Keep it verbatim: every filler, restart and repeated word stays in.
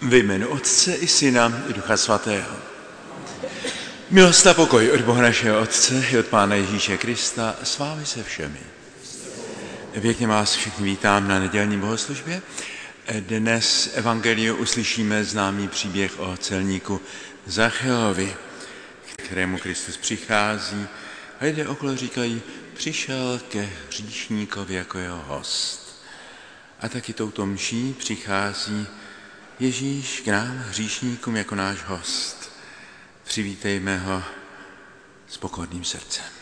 Ve jménu Otce i Syna i Ducha Svatého. Milost a pokoj od Boha našeho Otce i od Pána Ježíše Krista s vámi se všemi. Pěkně vás všichni vítám na nedělní bohoslužbě. Dnes v evangeliu uslyšíme známý příběh o celníku Zacheovi, kterému Kristus přichází a lidé okolo říkají, přišel ke hříšníkovi jako jeho host. A taky touto mší přichází Ježíš k nám, hříšníkům, jako náš host. Přivítejme ho s pokorným srdcem.